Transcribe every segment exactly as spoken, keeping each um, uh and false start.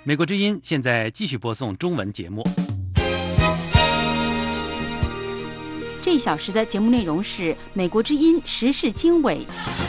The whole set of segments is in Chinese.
美国之音现在继续播送中文节目。 这一小时的节目内容是美国之音时事经纬。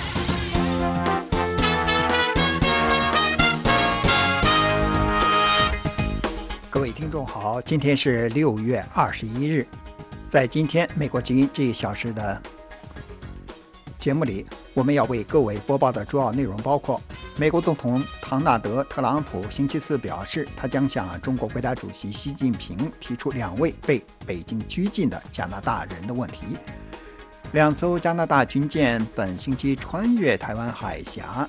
各位听众好，今天是六月二十一日。在今天美国之音这一小时的节目里，我们要为各位播报的主要内容包括：美国总统唐纳德·特朗普星期四表示，他将向中国国家主席习近平提出两位被北京拘禁的加拿大人的问题；两艘加拿大军舰本星期穿越台湾海峡；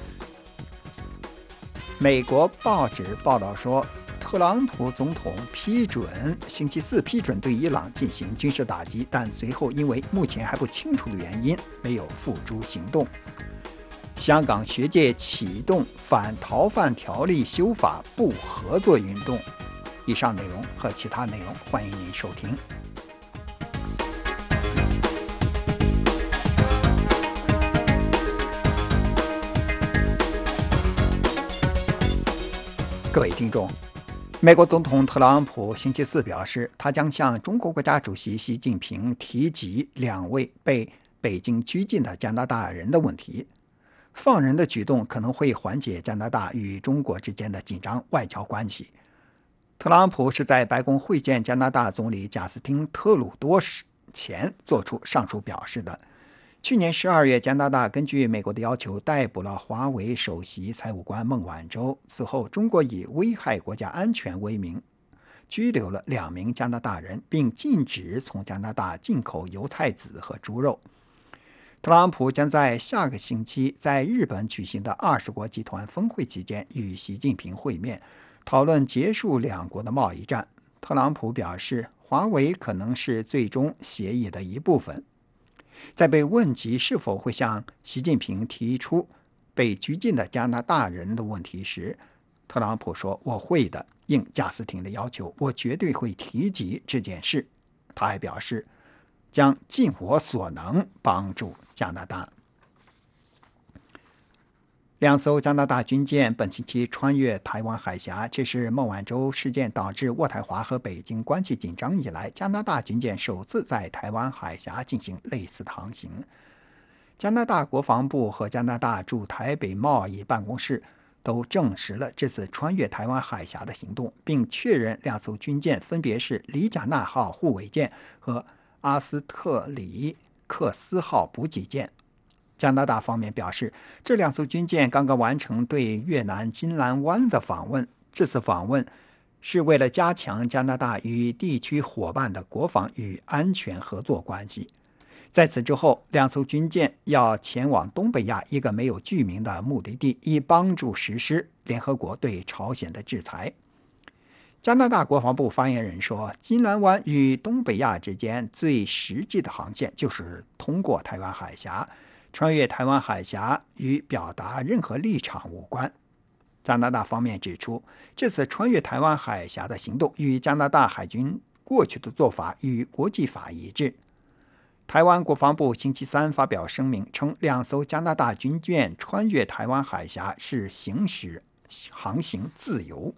美国报纸报道说，特朗普总统批准星期四批准对伊朗进行军事打击，但随后因为目前还不清楚的原因，没有付诸行动。香港学界启动反逃犯条例修法不合作运动。以上内容和其他内容，欢迎您收听。各位听众，美国总统特朗普星期四表示，他将向中国国家主席习近平提及两位被北京拘禁的加拿大人的问题。放人的举动可能会缓解加拿大与中国之间的紧张外交关系。特朗普是在白宫会见加拿大总理贾斯汀·特鲁多时前做出上述表示的。去年十二月，加拿大根据美国的要求逮捕了华为首席财务官孟晚舟。此后，中国以危害国家安全为名，拘留了两名加拿大人，并禁止从加拿大进口油菜籽和猪肉。特朗普将在下个星期在日本举行的二十国集团峰会期间与习近平会面，讨论结束两国的贸易战。特朗普表示，华为可能是最终协议的一部分。在被问及是否会向习近平提出被拘禁的加拿大人的问题时，特朗普说：“我会的，应贾斯汀的要求，我绝对会提及这件事。”他还表示，将尽我所能帮助加拿大。两艘加拿大军舰本星期穿越台湾海峡，这是孟晚舟事件导致渥太华和北京关系紧张以来，加拿大军舰首次在台湾海峡进行类似的航行。加拿大国防部和加拿大驻台北贸易办公室都证实了这次穿越台湾海峡的行动，并确认两艘军舰分别是里贾纳号护卫舰和阿斯特里克斯号补给舰。加拿大方面表示，这两艘军舰刚刚完成对越南金兰湾的访问。这次访问是为了加强加拿大与地区伙伴的国防与安全合作关系。在此之后，两艘军舰要前往东北亚一个没有具名的目的地，以帮助实施联合国对朝鲜的制裁。加拿大国防部发言人说，金兰湾与东北亚之间最实际的航线就是通过台湾海峡。穿越台湾海峡与表达任何立场无关。加拿大方面指出，这次穿越台湾海峡的行动与加拿大海军过去的做法与国际法一致。台湾国防部星期三发表声明称，两艘加拿大军舰穿越台湾海峡是行使航行自由。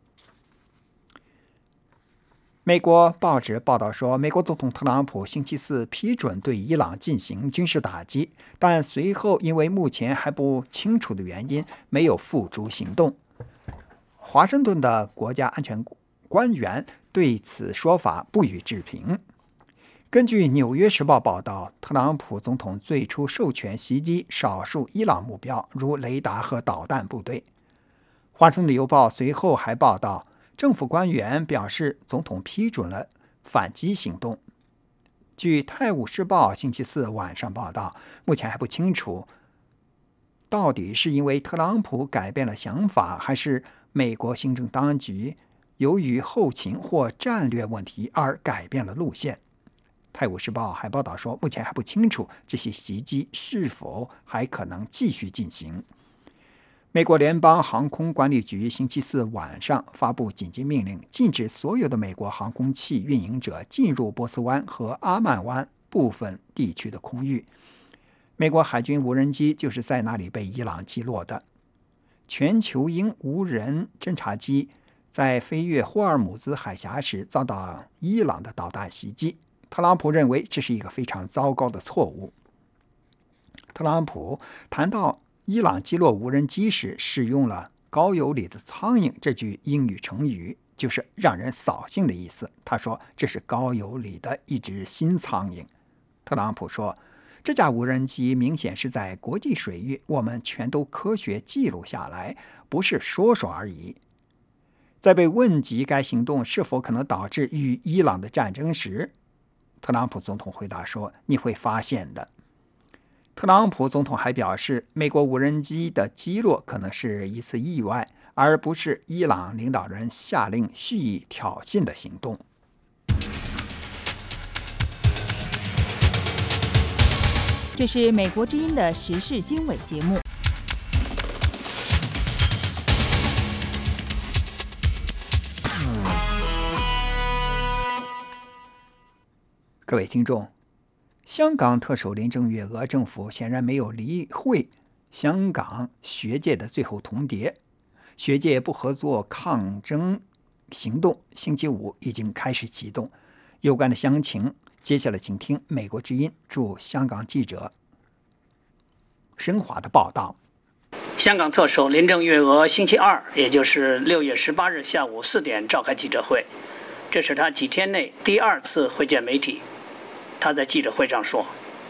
美国报纸报道说，美国总统特朗普星期四批准对伊朗进行军事打击，但随后因为目前还不清楚的原因，没有付诸行动。华盛顿的国家安全官员对此说法不予置评。根据《纽约时报》报道，特朗普总统最初授权袭击少数伊朗目标，如雷达和导弹部队。华盛顿邮报随后还报道，政府官员表示，总统批准了反击行动。据《泰晤士报》星期四晚上报道，目前还不清楚到底是因为特朗普改变了想法，还是美国行政当局由于后勤或战略问题而改变了路线。《泰晤士报》还报道说，目前还不清楚这些袭击是否还可能继续进行。美国联邦航空管理局星期四晚上发布紧急命令，禁止所有的美国航空器运营者进入波斯湾和阿曼湾部分地区的空域。美国海军无人机就是在那里被伊朗击落的。 全球鹰无人侦察机在飞越霍尔姆兹海峡时遭到伊朗的导弹袭击。特朗普认为这是一个非常糟糕的错误。特朗普谈到伊朗击落无人机时使用了高油里的苍蝇这句英语成语，就是让人扫兴的意思。他说这是高油里的一只新苍蝇。特朗普说，这架无人机明显是在国际水域，我们全都科学记录下来，不是说说而已。在被问及该行动是否可能导致与伊朗的战争时，特朗普总统回答说，你会发现的。特朗普总统还表示，美国无人机的击落可能是一次意外，而不是伊朗领导人下令蓄意挑衅的行动。 这是美国之音的时事经纬节目。 各位听众，香港特首林郑月娥政府显然没有理会香港学界的最后通牒，学界不合作抗争行动星期五已经开始启动。有关的详情，接下来请听美国之音驻香港记者申华的报道。 香港特首林郑月娥星期二，也就是六月十八日下午四点召开记者会，这是她几天内第二次会见媒体。她在记者会上说：“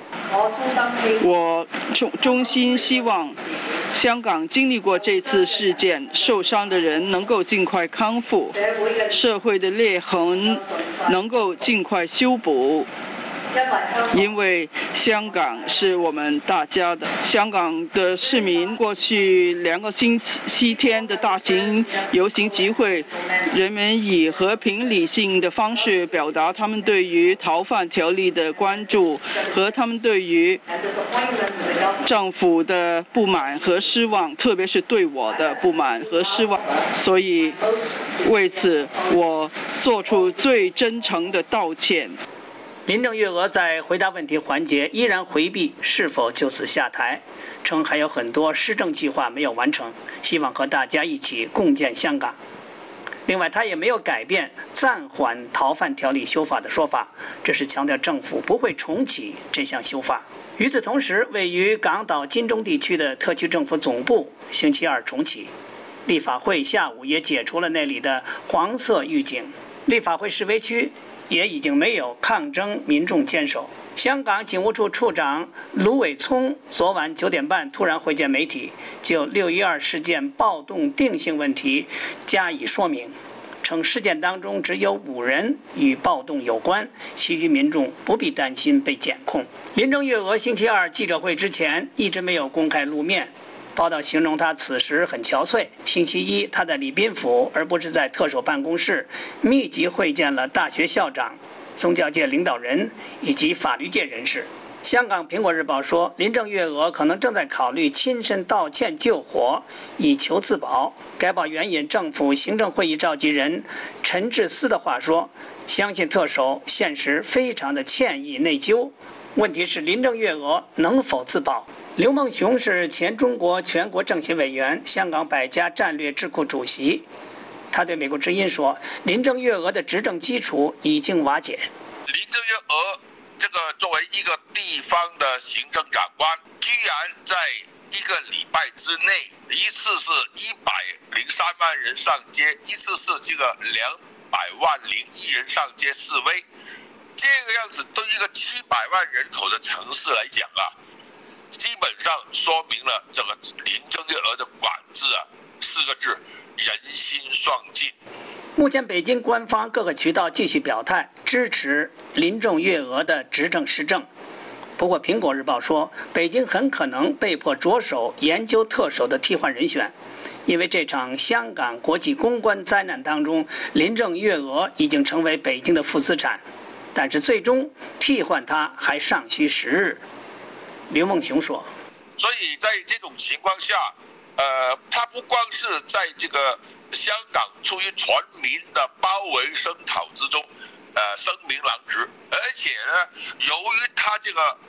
我衷衷心希望香港经历过这次事件受伤的人能够尽快康复，社会的裂痕能够尽快修补。因为香港是我们大家的。香港的市民过去两个星期天的大型游行集会，人们以和平理性的方式表达他们对于逃犯条例的关注和他们对于政府的不满和失望，特别是对我的不满和失望。所以为此我做出最真诚的道歉。” 林郑月娥在回答问题环节依然回避是否就此下台，称还有很多施政计划没有完成，希望和大家一起共建香港。另外，他也没有改变暂缓逃犯条例修法的说法，这是强调政府不会重启这项修法。与此同时，位于港岛金钟地区的特区政府总部星期二重启，立法会下午也解除了那里的黄色预警，立法会示威区也已经没有抗争民众坚守。香港警务处处长卢伟聪昨晚九点半突然会见媒体，就六一二事件暴动定性问题加以说明，称事件当中只有五人与暴动有关，其余民众不必担心被检控。林郑月娥星期二记者会之前一直没有公开露面，报道形容他此时很憔悴。星期一，他在礼宾府，而不是在特首办公室，密集会见了大学校长、宗教界领导人以及法律界人士。香港《苹果日报》说，林郑月娥可能正在考虑亲身道歉救火，以求自保。该报援引政府行政会议召集人陈智思的话说，相信特首现时非常的歉意内疚，问题是林郑月娥能否自保。刘梦熊是前中国全国政协委员、香港百家战略智库主席。他对美国之音说，林郑月娥的执政基础已经瓦解。 林郑月娥这个作为一个地方的行政长官，居然在一个礼拜之内，一次是一百零三万人上街，一次是这个两百万零一人上街示威，这个样子对一个七百万人口的城市来讲啊，基本上说明了这个林郑月娥的管制啊，四个字：人心丧尽。 目前，北京官方各个渠道继续表态支持林郑月娥的执政施政。不过，《苹果日报》说，北京很可能被迫着手研究特首的替换人选，因为这场香港国际公关灾难当中，林郑月娥已经成为北京的负资产，但是最终替换她还尚需时日。刘梦熊说， 所以在这种情况下，呃，他不光是在这个香港处于全民的包围声讨之中，呃，声名狼藉，而且呢，由于他这个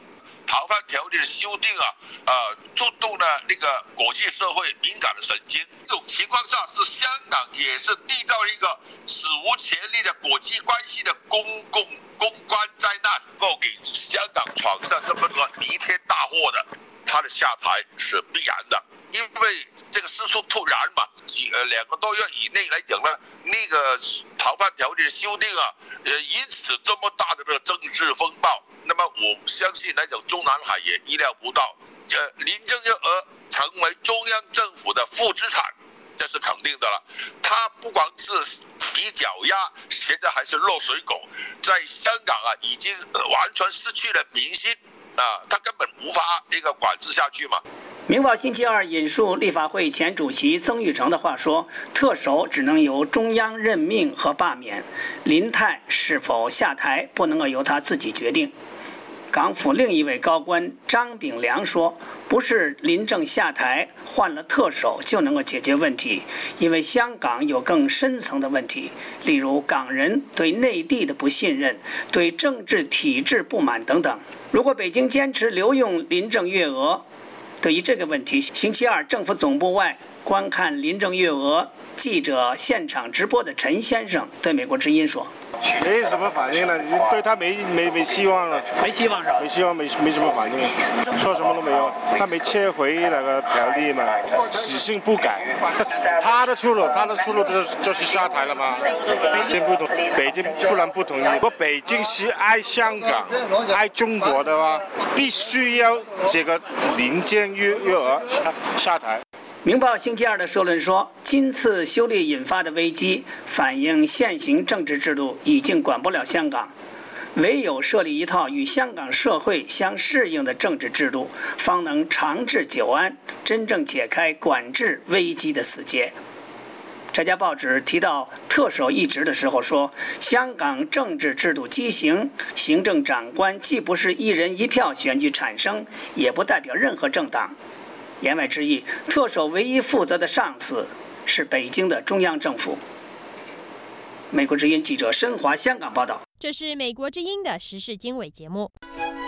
逃犯条例的修订啊，呃，触动了那个国际社会敏感的神经。这种情况下，是香港也是缔造一个史无前例的国际关系的公共公关灾难，能够给香港闯上这么个弥天大祸的，他的下台是必然的。因为这个事出突然嘛，几呃两个多月以内来讲呢，那个逃犯条例的修订啊，呃，因此这么大的这个政治风暴。那么我相信来讲，中南海也意料不到，呃，林郑月娥成为中央政府的负资产，这是肯定的了。他不光是提脚丫，现在还是落水狗，在香港啊，已经完全失去了民心啊，他根本无法这个管制下去嘛。 明报星期二引述立法会前主席曾钰成的话说，特首只能由中央任命和罢免，林太是否下台不能够由他自己决定。港府另一位高官张炳良说，不是林郑下台换了特首就能够解决问题，因为香港有更深层的问题，例如港人对内地的不信任，对政治体制不满等等。如果北京坚持留用林郑月娥，对于这个问题，星期二政府总部外观看林郑月娥记者现场直播的陈先生对美国之音说：“ 没什么反应了，已经对他没没没希望了， 没希望是吧？ 没希望，没没什么反应，说什么都没有。他没撤回那个条例嘛，死性不改。他的出路，他的出路就是就是下台了嘛。北京不同，北京不然不同意。如果北京是爱香港、爱中国的话，必须要这个林郑月娥下下台。” 明报星期二的社论说，今次修例引发的危机反映现行政治制度已经管不了香港，唯有设立一套与香港社会相适应的政治制度，方能长治久安，真正解开管制危机的死结。这家报纸提到特首一职的时候说，香港政治制度畸形，行政长官既不是一人一票选举产生，也不代表任何政党。言外之意，特首唯一负责的上司是北京的中央政府。美国之音记者申华香港报道。 这是美国之音的时事经纬节目。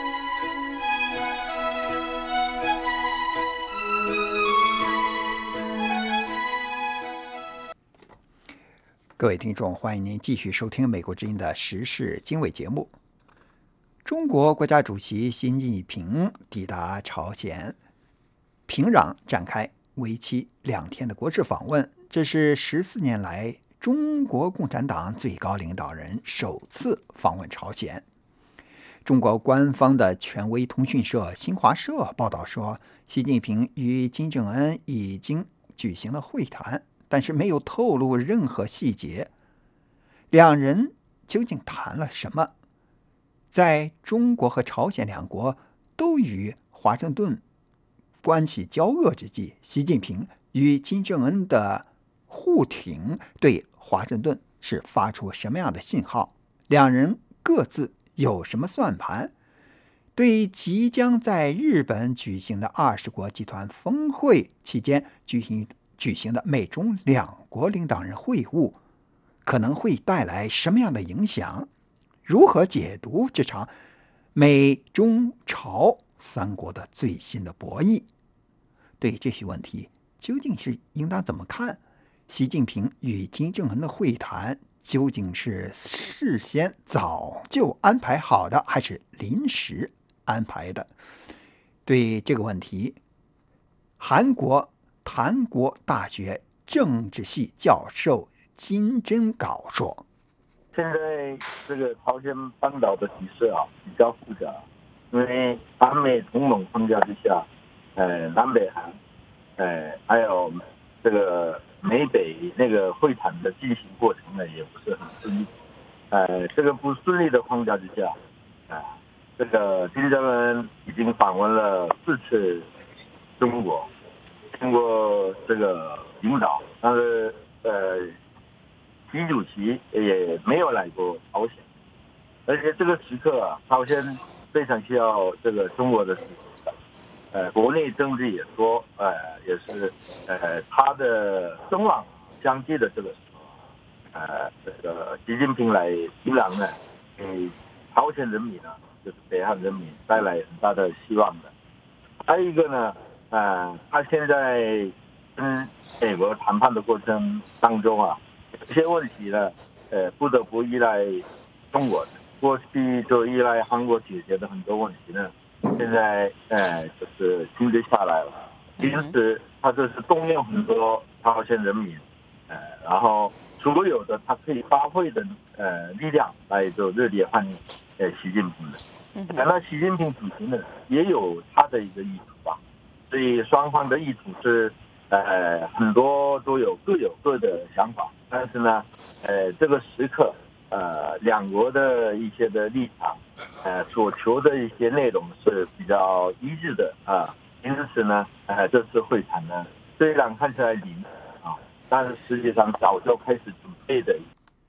各位听众，欢迎您继续收听美国之音的时事经纬节目。中国国家主席习近平抵达朝鲜平壤，展开为期两天的国事访问，这是十四年来中国共产党最高领导人首次访问朝鲜。中国官方的权威通讯社新华社报道说，习近平与金正恩已经举行了会谈，但是没有透露任何细节。两人究竟谈了什么？在中国和朝鲜两国都与华盛顿关系交恶之际，习近平与金正恩的互挺对华盛顿是发出什么样的信号？两人各自有什么算盘？对即将在日本举行的二十国集团峰会期间举行举行的美中两国领导人会晤，可能会带来什么样的影响？如何解读这场美中朝三国的最新的博弈？对这些问题，究竟是应当怎么看？习近平与金正恩的会谈究竟是事先早就安排好的，还是临时安排的？对这个问题，韩国檀国大学政治系教授金真镐说：“ 现在这个朝鲜半岛的局势啊比较复杂，因为韩美同盟框架之下，呃，南北韩，呃，还有这个美北那个会谈的进行过程呢，也不是很顺利。呃，这个不顺利的框架之下，啊、呃，这个金正恩已经访问了四次中国，通过这个领导，但是呃，习主席也没有来过朝鲜，而且这个时刻啊，朝鲜非常需要这个中国的支持。呃，国内政治也说，呃，也是，呃，他的声望相继的这个时候，呃，这个习近平来平壤呢，给朝鲜人民呢就是北韩人民带来很大的希望的。还有一个呢，呃，他现在跟美国谈判的过程当中啊，有些问题呢，呃，不得不依赖中国的。过去就依赖韩国解决的很多问题呢，现在呃就是停止下来了。因此，他就是动用很多朝鲜人民，呃，然后所有的他可以发挥的呃力量来就热烈欢迎呃习近平的。那习近平主席呢也有他的一个意图吧，所以双方的意图是呃很多都有各有各的想法，但是呢，呃这个时刻呃两国的一些的立场，呃所求的一些内容是比较一致的啊。因此呢，呃，这次会谈呢，虽然看起来临啊，但是实际上早就开始准备的。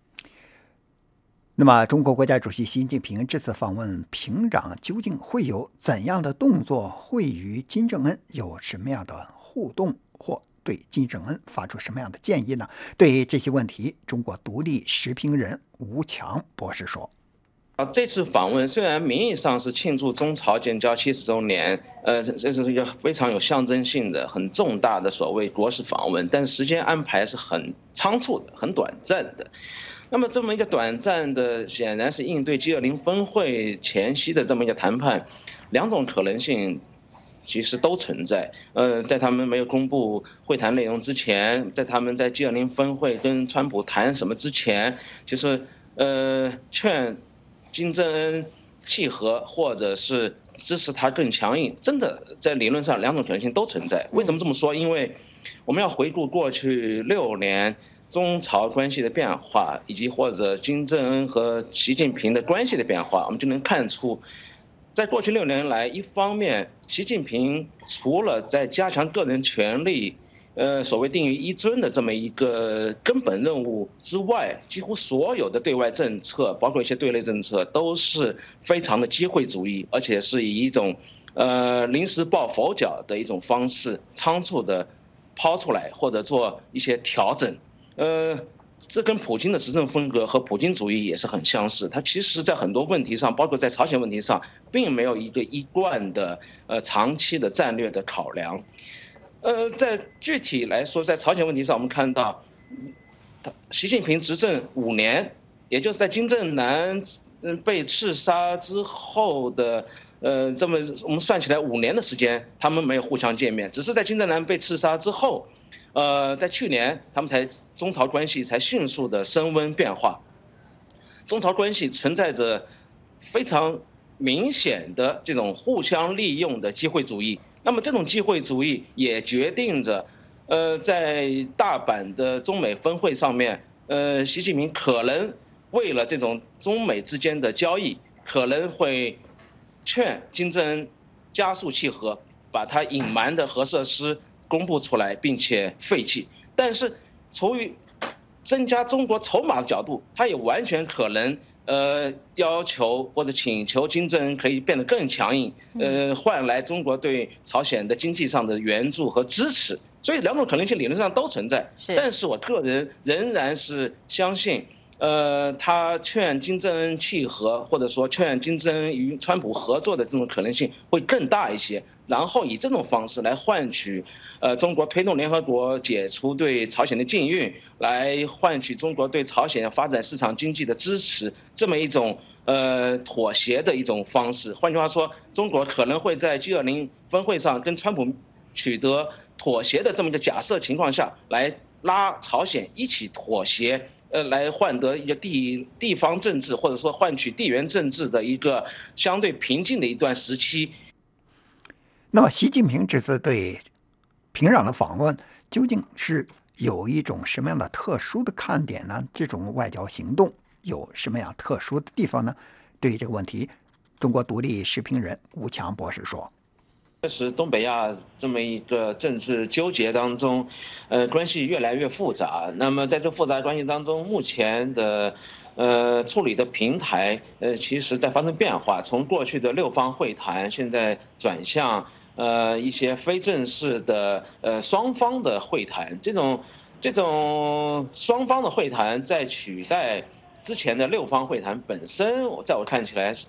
那么，中国国家主席习近平这次访问平壤，究竟会有怎样的动作？会与金正恩有什么样的互动，或对金正恩发出什么样的建议呢？对于这些问题，中国独立时评人吴强博士说。 这次访问虽然名义上是庆祝中朝建交七十周年，呃，这是一个非常有象征性的、很重大的所谓国事访问，但时间安排是很仓促的、很短暂的。那么这么一个短暂的，显然是应对 G 二十 峰会前夕的这么一个谈判，两种可能性其实都存在。呃，在他们没有公布会谈内容之前，在他们在 G 二十 峰会跟川普谈什么之前，就是呃劝金正恩契合，或者是支持他更强硬，真的在理论上两种可能性都存在。为什么这么说？因为我们要回顾过去六年中朝关系的变化，以及或者金正恩和习近平的关系的变化，我们就能看出，在过去六年来，一方面，习近平除了在加强个人权利，呃，所谓定于一尊的这么一个根本任务之外，几乎所有的对外政策，包括一些对内政策，都是非常的机会主义，而且是以一种呃临时抱佛脚的一种方式，仓促的抛出来或者做一些调整。呃，这跟普京的执政风格和普京主义也是很相似。他其实在很多问题上，包括在朝鲜问题上，并没有一个一贯的呃长期的战略的考量。呃，在具体来说，在朝鲜问题上，我们看到，习近平执政五年，也就是在金正男嗯被刺杀之后的，呃，这么我们算起来五年的时间，他们没有互相见面，只是在金正男被刺杀之后，呃，在去年他们才中朝关系才迅速的升温变化，中朝关系存在着非常明显的这种互相利用的机会主义。那么这种机会主义也决定着，呃，在大阪的中美峰会上面，呃，习近平可能为了这种中美之间的交易，可能会劝金正恩加速契合，把他隐瞒的核设施公布出来，并且废弃。但是从于增加中国筹码的角度，他也完全可能。呃，要求或者请求金正恩可以变得更强硬，呃，换来中国对朝鲜的经济上的援助和支持。所以两种可能性理论上都存在。但是我个人仍然是相信，呃，他劝金正恩契合，或者说劝金正恩与川普合作的这种可能性会更大一些。然后以这种方式来换取，呃，中国推动联合国解除对朝鲜的禁运，来换取中国对朝鲜发展市场经济的支持，这么一种呃妥协的一种方式。换句话说，中国可能会在 G 二十 峰会上跟川普取得妥协的这么一个假设情况下，来拉朝鲜一起妥协，呃，来换得一个地地方政治或者说换取地缘政治的一个相对平静的一段时期。 那么，习近平这次对平壤的访问，究竟是有一种什么样的特殊的看点呢？这种外交行动有什么样特殊的地方呢？对于这个问题，中国独立时评人吴强博士说：“ 确实，东北亚这么一个政治纠结当中，呃，关系越来越复杂。那么，在这复杂关系当中，目前的。”呃，处理的平台，呃，其实在发生变化。从过去的六方会谈，现在转向呃一些非正式的呃双方的会谈。这种这种双方的会谈，在取代之前的六方会谈本身，在我看起来，它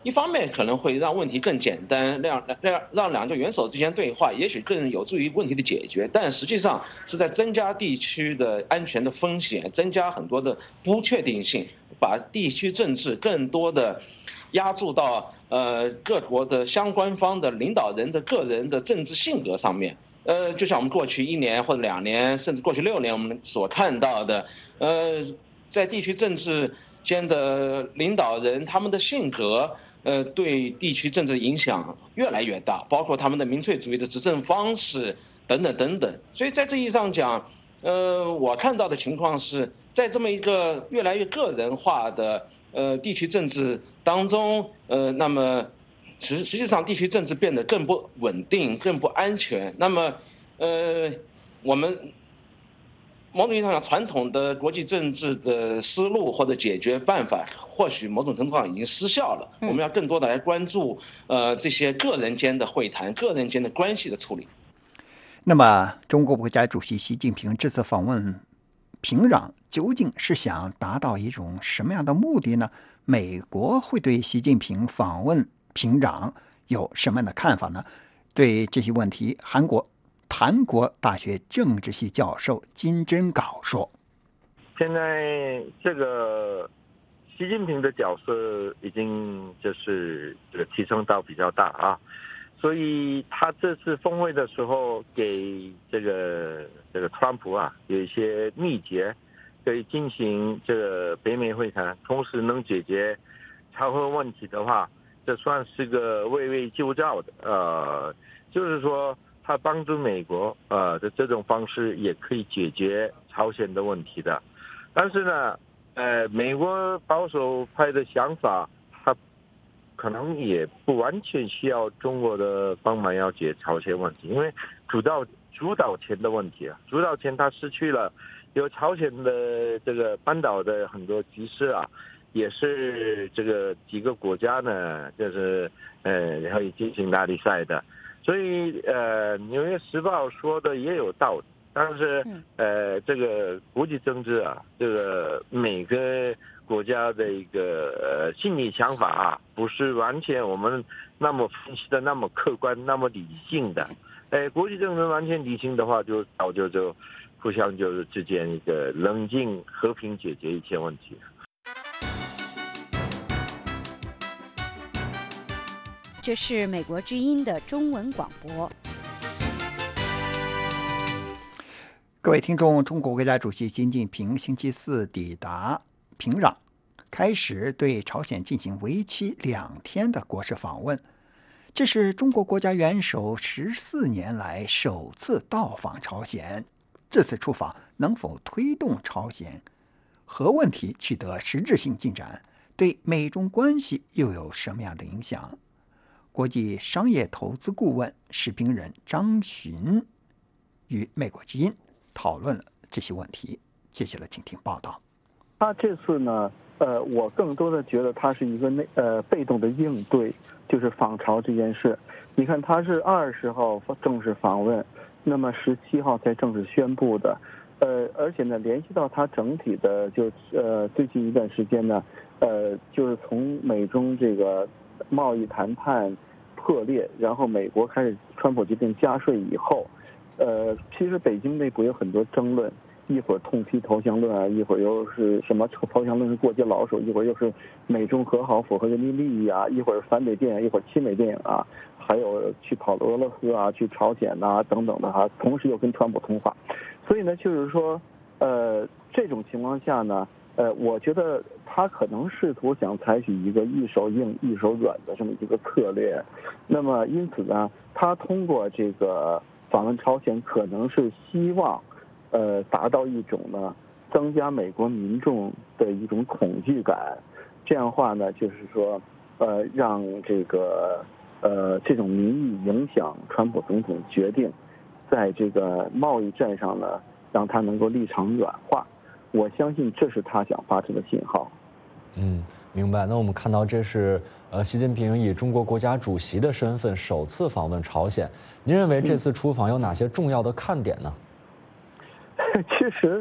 一方面可能会让问题更简单，让让让两个元首之间对话，也许更有助于问题的解决，但实际上是在增加地区的安全的风险，增加很多的不确定性，把地区政治更多的压注到呃各国的相关方的领导人的个人的政治性格上面。呃，就像我们过去一年或者两年，甚至过去六年我们所看到的，呃，在地区政治间的领导人他们的性格，呃，对地区政治影响越来越大，包括他们的民粹主义的执政方式等等等等。所以在这意义上讲，呃，我看到的情况是在这么一个越来越个人化的呃地区政治当中，呃，那么实实际上地区政治变得更不稳定、更不安全。那么，呃，我们某种意义上讲，传统的国际政治的思路或者解决办法，或许某种程度上已经失效了。我们要更多的来关注呃这些个人间的会谈、个人间的关系的处理。 那么，中国国家主席习近平这次访问平壤，究竟是想达到一种什么样的目的呢？美国会对习近平访问平壤有什么样的看法呢？对这些问题，韩国韩国大学政治系教授金珍镐说：“ 现在这个习近平的角色已经就是这个提升到比较大啊，所以他这次峰会的时候给这个这个特朗普啊有一些秘诀，可以进行这个北美会谈，同时能解决朝核问题的话，这算是个围魏救赵的，呃，就是说。”他帮助美国，呃的这种方式也可以解决朝鲜的问题的，但是呢，呃，美国保守派的想法，他可能也不完全需要中国的帮忙要解朝鲜问题，因为主导主导权的问题啊，主导权他失去了，有朝鲜的这个半岛的很多局势啊，也是这个几个国家呢，就是呃然后进行拉力赛的。所以，呃，《纽约时报》说的也有道理，但是，呃，这个国际政治啊，这个每个国家的一个呃心理想法啊，不是完全我们那么分析的那么客观、那么理性的。呃，国际政治完全理性的话，就早就就互相就是之间一个冷静、和平解决一切问题。 这是美国之音的中文广播。 各位听众，中国国家主席习近平星期四抵达平壤，开始对朝鲜进行为期两天的国事访问。这是中国国家元首十四年来首次到访朝鲜。这次出访能否推动朝鲜核问题取得实质性进展？对美中关系又有什么样的影响？国际商业投资顾问时评人张巡与美国之音讨论了这些问题。接下来请听报道。 他这次呢，呃，我更多的觉得他是一个内呃被动的应对，就是访朝这件事。你看，他是二十号正式访问，那么十七号才正式宣布的。呃，而且呢，联系到他整体的就呃最近一段时间呢，呃，就是从美中这个贸易谈判破裂，然后美国开始川普决定加税以后，呃，其实北京内部有很多争论，一会儿痛批投降论啊，一会儿又是什么投降论是过街老手，一会儿又是美中和好符合人民利益啊，一会儿反美电影，一会儿亲美电影啊，还有去跑俄罗斯啊，去朝鲜啊等等的哈、啊，同时又跟川普通话，所以呢，就是说，呃，这种情况下呢。呃，我觉得他可能试图想采取一个一手硬一手软的这么一个策略，那么因此呢，他通过这个访问朝鲜，可能是希望，呃，达到一种呢，增加美国民众的一种恐惧感，这样的话呢，就是说，呃，让这个呃这种民意影响川普总统决定，在这个贸易战上呢，让他能够立场软化。我相信这是他想发出的信号。 嗯，明白。那我们看到这是呃习近平以中国国家主席的身份首次访问朝鲜。您认为这次出访有哪些重要的看点呢？ 其实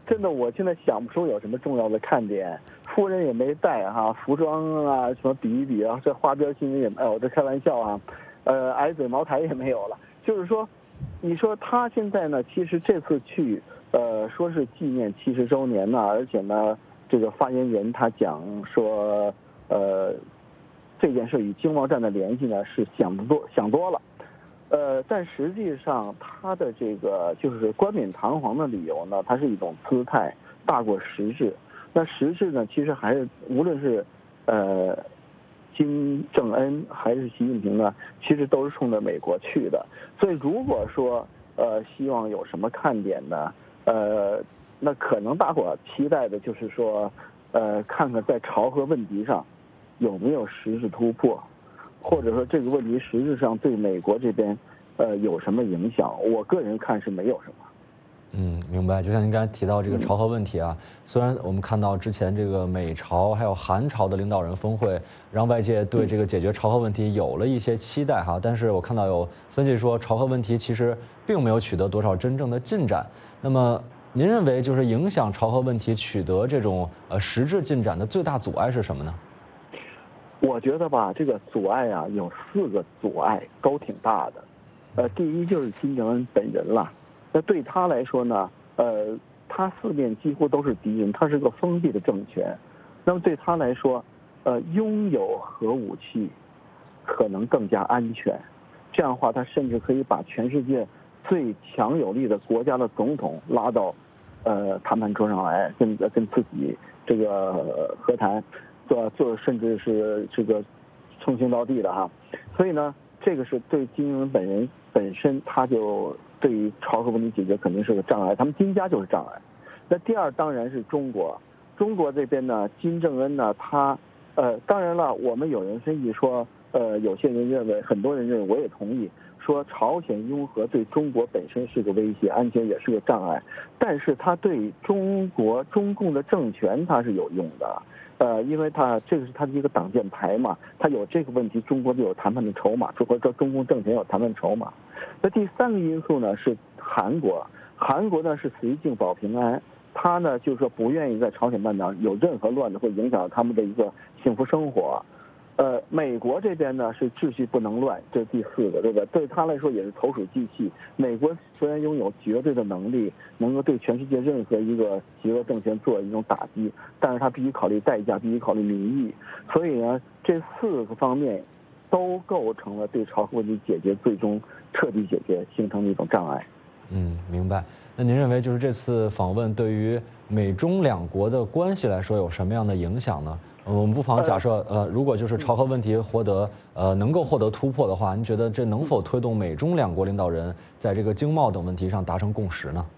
真的，我现在想不出有什么重要的看点。夫人也没带哈，服装啊什么比一比啊，这花边新闻也，哎我这开玩笑啊，呃，矮嘴茅台也没有了。就是说，你说他现在呢，其实这次去，呃，说是纪念七十周年呢，而且呢，这个发言人他讲说，呃，这件事与经贸战的联系呢是想多想多了。呃，但实际上他的这个就是冠冕堂皇的理由呢，它是一种姿态大过实质。那实质呢，其实还是无论是呃金正恩还是习近平呢，其实都是冲着美国去的。所以如果说呃希望有什么看点呢，呃，那可能大伙期待的就是说，呃，看看在朝核问题上有没有实质突破。或者说这个问题实质上对美国这边，呃，有什么影响？我个人看是没有什么。 嗯，明白。就像您刚才提到这个朝核问题啊，虽然我们看到之前这个美朝还有韩朝的领导人峰会，让外界对这个解决朝核问题有了一些期待哈，但是我看到有分析说，朝核问题其实并没有取得多少真正的进展。那么您认为就是影响朝核问题取得这种呃实质进展的最大阻碍是什么呢？ 我觉得吧，这个阻碍啊，有四个阻碍都挺大的。呃，第一就是金正恩本人了。那对他来说呢，呃，他四面几乎都是敌人，他是个封闭的政权。那么对他来说，呃，拥有核武器可能更加安全。这样的话，他甚至可以把全世界最强有力的国家的总统拉到呃谈判桌上来，跟跟自己这个和谈。做做甚至是这个称兄道弟的哈，所以呢，这个是对金正恩本人本身，他就对于朝核问题解决肯定是个障碍，他们金家就是障碍。那第二当然是中国，中国这边呢，金正恩呢，他呃，当然了，我们有人分析说，呃，有些人认为，很多人认为，我也同意，说朝鲜拥核对中国本身是个威胁，安全也是个障碍，但是他对中国中共的政权他是有用的。呃，因为他这个是他的一个挡箭牌嘛，他有这个问题，中国就有谈判的筹码，或者说中共政权有谈判筹码。那第三个因素呢是韩国，韩国呢是绥靖保平安，他呢就是说不愿意在朝鲜半岛有任何乱子会影响他们的一个幸福生活。呃，美国这边呢是秩序不能乱，这是第四个，对吧？对他来说也是投鼠忌器。美国虽然拥有绝对的能力，能够对全世界任何一个邪恶政权做一种打击，但是他必须考虑代价，必须考虑民意。所以呢，这四个方面都构成了对朝核问题解决最终彻底解决形成的一种障碍。 嗯，明白。那您认为就是这次访问对于美中两国的关系来说有什么样的影响呢？我们不妨假设，呃，如果就是朝核问题获得呃能够获得突破的话，您觉得这能否推动美中两国领导人在这个经贸等问题上达成共识呢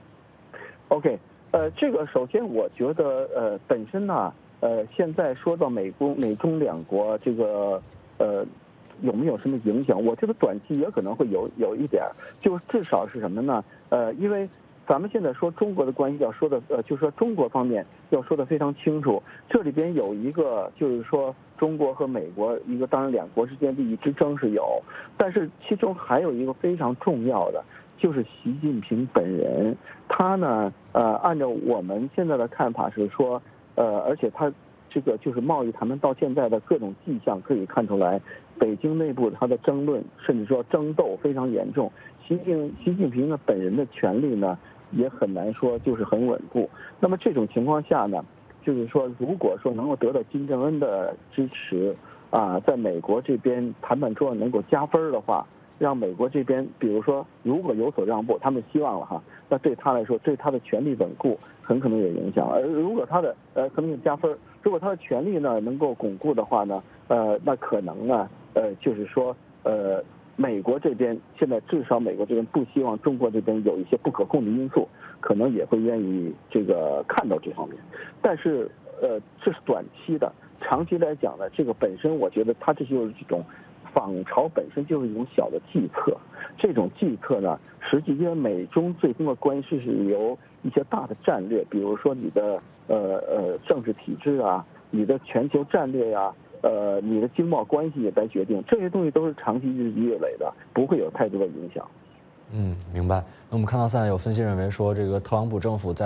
？OK， 呃，这个首先我觉得，呃，本身呢，呃，现在说到美中美中两国这个，呃，有没有什么影响？我觉得短期也可能会有有一点，就至少是什么呢？呃，因为咱们现在说中国的关系要说的，呃，就是说中国方面要说的非常清楚。这里边有一个，就是说中国和美国一个，当然两国之间利益之争是有，但是其中还有一个非常重要的，就是习近平本人。他呢，呃，按照我们现在的看法是说，呃，而且他这个就是贸易谈判到现在的各种迹象可以看出来，北京内部他的争论甚至说争斗非常严重。习近习近平呢本人的权力呢，也很难说就是很稳固。那么这种情况下呢，就是说如果说能够得到金正恩的支持啊，在美国这边谈判桌能够加分的话，让美国这边比如说如果有所让步，他们希望了哈，那对他来说对他的权力稳固很可能有影响。而如果他的呃可能有加分，如果他的权力呢能够巩固的话呢，呃那可能呢呃就是说呃。美国这边现在至少美国这边不希望中国这边有一些不可控的因素，可能也会愿意这个看到这方面。但是呃这是短期的，长期来讲呢，这个本身我觉得它这就是这种访朝本身就是一种小的计策。这种计策呢，实际因为美中最终的关系是由一些大的战略，比如说你的呃呃政治体制啊，你的全球战略呀、啊。呃，你的经贸关系也在决定，这些东西都是长期日积月累的，不会有太多的影响。 嗯，明白。那我们看到现在有分析认为说，这个特朗普政府在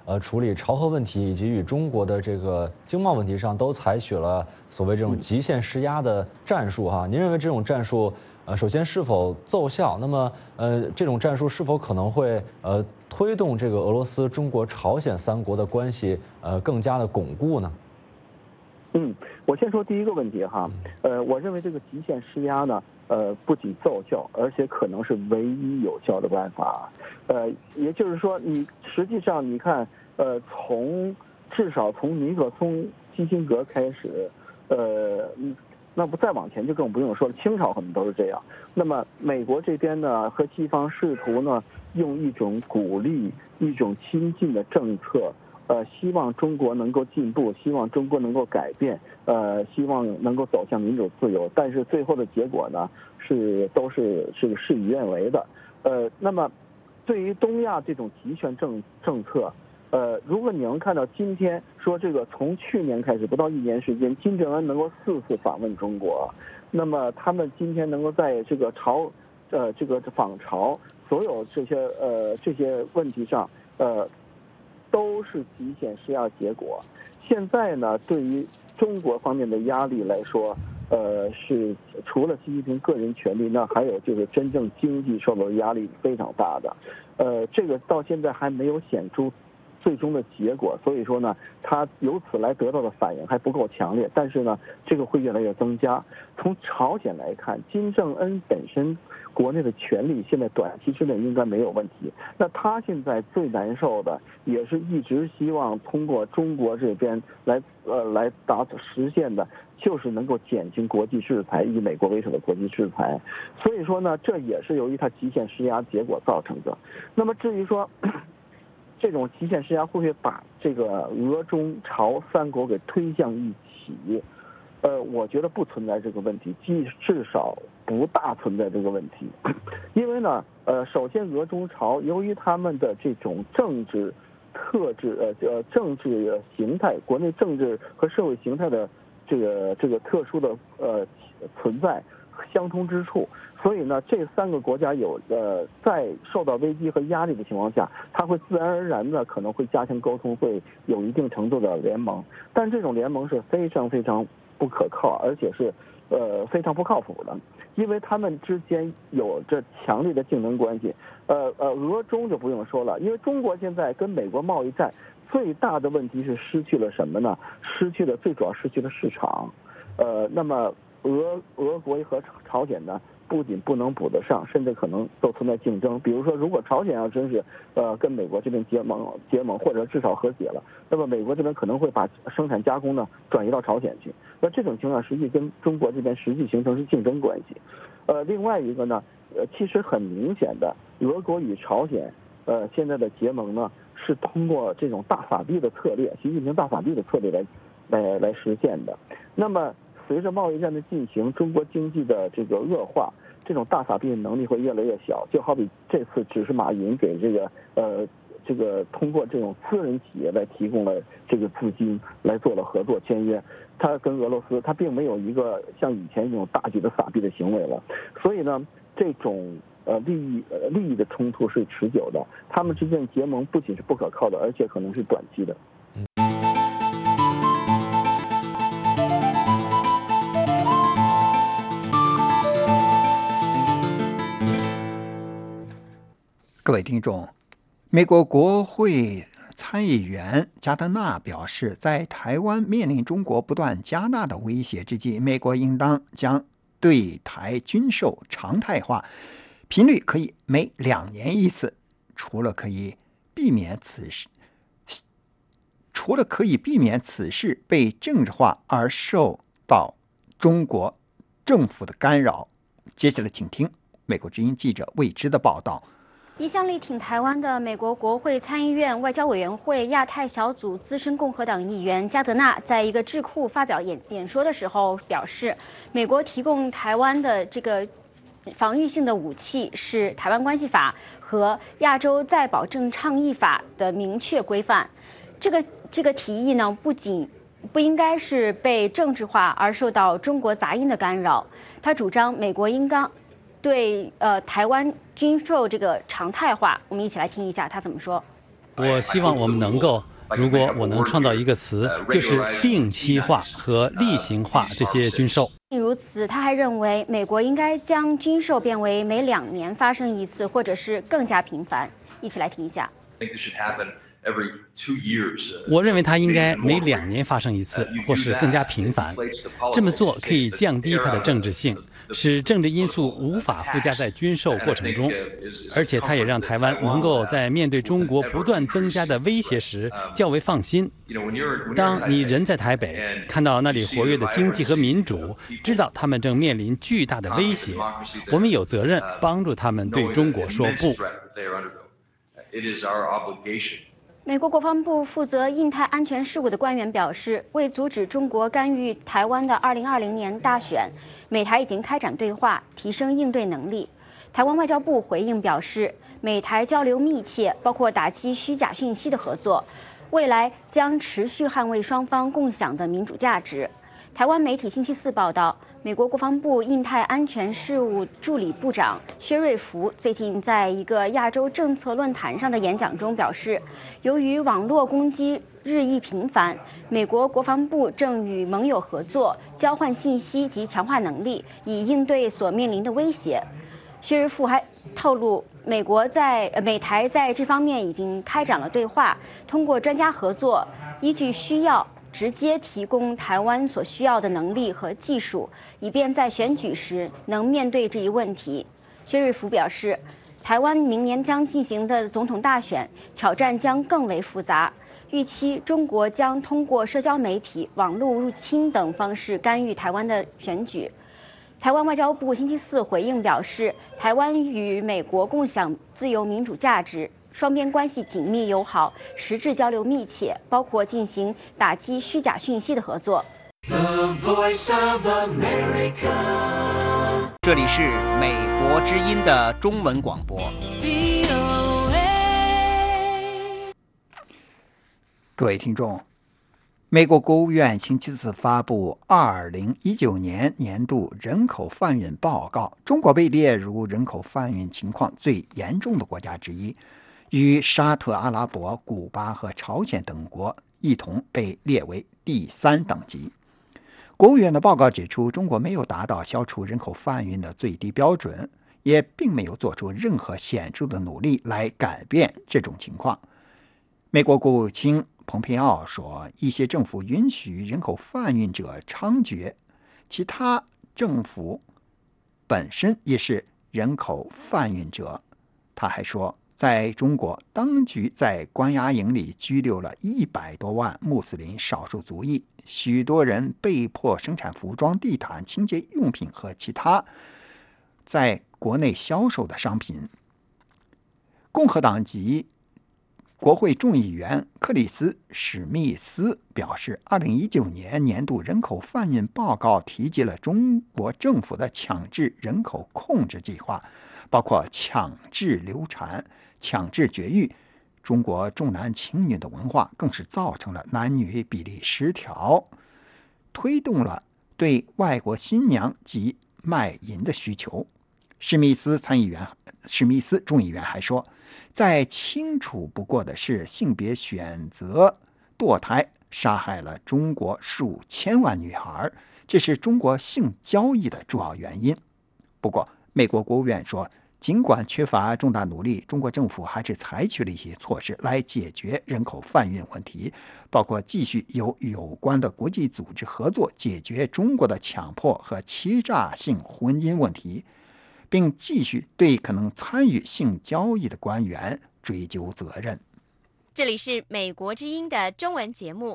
呃处理朝核问题以及与中国的这个经贸问题上，都采取了所谓这种极限施压的战术哈。您认为这种战术，呃，首先是否奏效？那么，呃，这种战术是否可能会呃推动这个俄罗斯、中国、朝鲜三国的关系呃更加的巩固呢？ 嗯，我先说第一个问题哈，呃，我认为这个极限施压呢，呃，不仅奏效，而且可能是唯一有效的办法。呃，也就是说，你实际上你看，呃，从至少从尼克松、基辛格开始，呃，那不再往前就更不用说了，清朝可能都是这样。那么美国这边呢，和西方试图呢，用一种鼓励、一种亲近的政策。呃，希望中国能够进步，希望中国能够改变，呃，希望能够走向民主自由，但是最后的结果呢，是都是是事与愿违的。呃，那么对于东亚这种集权政政策，呃，如果你能看到今天说这个从去年开始不到一年时间，金正恩能够四次访问中国，那么他们今天能够在这个朝呃这个访朝所有这些呃这些问题上，呃。都是极限施压结果。现在呢，对于中国方面的压力来说，呃，是除了习近平个人权利，那还有就是真正经济受到的压力非常大的。呃，这个到现在还没有显出最终的结果，所以说呢，他由此来得到的反应还不够强烈。但是呢，这个会越来越增加。从朝鲜来看，金正恩本身国内的权力现在短期之内应该没有问题。那他现在最难受的，也是一直希望通过中国这边来呃来达实现的，就是能够减轻国际制裁，以美国为首的国际制裁。所以说呢，这也是由于他极限施压结果造成的。那么至于说这种极限施压会不会把这个俄中朝三国给推向一起？呃，我觉得不存在这个问题，即至少不大存在这个问题，因为呢，呃，首先俄中朝由于他们的这种政治特质，呃呃政治形态，国内政治和社会形态的这个这个特殊的呃存在相通之处，所以呢，这三个国家有呃在受到危机和压力的情况下，它会自然而然的可能会加强沟通，会有一定程度的联盟，但这种联盟是非常非常不可靠，而且是呃非常不靠谱的，因为他们之间有着强烈的竞争关系。呃呃，俄中就不用说了，因为中国现在跟美国贸易战最大的问题是失去了什么呢？失去了最主要失去了市场。呃，那么俄俄国和朝鲜呢，不仅不能补得上，甚至可能都存在竞争。比如说，如果朝鲜要真是呃跟美国这边结盟结盟，或者至少和解了，那么美国这边可能会把生产加工呢转移到朝鲜去。那这种情况实际跟中国这边实际形成是竞争关系。呃，另外一个呢，呃，其实很明显的，俄国与朝鲜呃现在的结盟呢，是通过这种大撒币的策略，习近平大撒币的策略来来来实现的。那么随着贸易战的进行，中国经济的这个恶化，这种大撒币的能力会越来越小。就好比这次只是马云给这个呃这个通过这种私人企业来提供了这个资金，来做了合作签约。他跟俄罗斯，他并没有一个像以前这种大举的撒币的行为了。所以呢，这种呃利益呃利益的冲突是持久的，他们之间的结盟不仅是不可靠的，而且可能是短期的。 各位听众，美国国会参议员加德纳表示，在台湾面临中国不断加大的威胁之际，美国应当将对台军售常态化，频率可以每两年一次。除了可以避免此事，除了可以避免此事被政治化而受到中国政府的干扰。接下来，请听美国之音记者魏之的报道。 一向力挺台湾的美国国会参议院外交委员会亚太小组资深共和党议员加德纳在一个智库发表演演说的时候表示，美国提供台湾的这个防御性的武器是《台湾关系法》和《亚洲再保证倡议法》的明确规范。这个这个提议呢，不仅不应该是被政治化而受到中国杂音的干扰。他主张美国应当对呃台湾军售这个常态化。我们一起来听一下他怎么说。 我希望我们能够，如果我能创造一个词，就是定期化和例行化这些军售。 如此，他还认为美国应该将军售变为每两年发生一次，或者是更加频繁。一起来听一下。 我认为它应该每两年发生一次，或是更加频繁。这么做可以降低它的政治性，使政治因素无法附加在军售过程中，而且它也让台湾能够在面对中国不断增加的威胁时较为放心。当你人在台北，看到那里活跃的经济和民主，知道他们正面临巨大的威胁，我们有责任帮助他们对中国说不。 美国国防部负责印太安全事务的官员表示，为阻止中国干预台湾的二零二零年大选，美台已经开展对话，提升应对能力。台湾外交部回应表示，美台交流密切，包括打击虚假讯息的合作，未来将持续捍卫双方共享的民主价值。台湾媒体星期四报道，美国国防部印太安全事务助理部长薛瑞福最近在一个亚洲政策论坛上的演讲中表示，由于网络攻击日益频繁，美国国防部正与盟友合作，交换信息及强化能力，以应对所面临的威胁。薛瑞福还透露，美国在美台在这方面已经开展了对话，通过专家合作，依据需要直接提供台湾所需要的能力和技术，以便在选举时能面对这一问题。薛瑞福表示，台湾明年将进行的总统大选挑战将更为复杂，预期中国将通过社交媒体、网络入侵等方式干预台湾的选举。台湾外交部星期四回应表示，台湾与美国共享自由民主价值，双边关系紧密友好，实质交流密切，包括进行打击虚假讯息的合作。 这里是美国之音的中文广播。 各位听众，美国国务院星期四发布二零一九年年度人口贩运报告，中国被列入人口贩运情况最严重的国家之一，与沙特阿拉伯、古巴和朝鲜等国一同被列为第三等级。国务院的报告指出，中国没有达到消除人口贩运的最低标准，也并没有做出任何显著的努力来改变这种情况。美国国务卿蓬佩奥说，一些政府允许人口贩运者猖獗，其他政府本身也是人口贩运者。他还说，在中国，当局在关押营里拘留了一百多万穆斯林少数族裔，许多人被迫生产服装、地毯、清洁用品和其他在国内销售的商品。共和党籍国会众议员克里斯·史密斯表示，二零一九年年度人口贩运报告提及了中国政府的强制人口控制计划，包括强制流产、强制绝育。中国重男轻女的文化更是造成了男女比例失调，推动了对外国新娘及卖淫的需求。史密斯参议员、史密斯众议员还说，再清楚不过的是，性别选择堕胎杀害了中国数千万女孩，这是中国性交易的主要原因。不过，美国国务院说，尽管缺乏重大努力，中国政府还是采取了一些措施来解决人口贩运问题，包括继续由有关的国际组织合作解决中国的强迫和欺诈性婚姻问题，并继续对可能参与性交易的官员追究责任。 这里是美国之音的中文节目。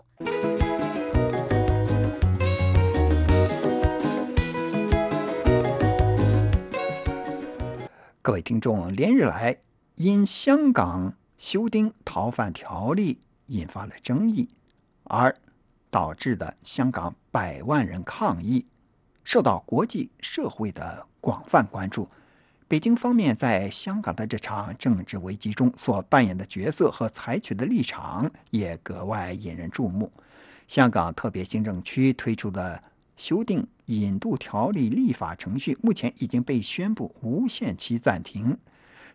各位听众，连日来因香港修订逃犯条例引发了争议，而导致的香港百万人抗议，受到国际社会的广泛关注。北京方面在香港的这场政治危机中所扮演的角色和采取的立场也格外引人注目。香港特别行政区推出的修订引渡条例立法程序目前已经被宣布无限期暂停。